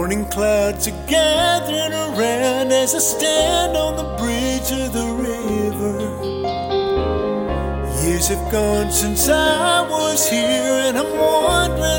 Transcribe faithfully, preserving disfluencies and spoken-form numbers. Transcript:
Morning clouds are gathering around as I stand on the bridge of the river. Years have gone since I was here, and I'm wondering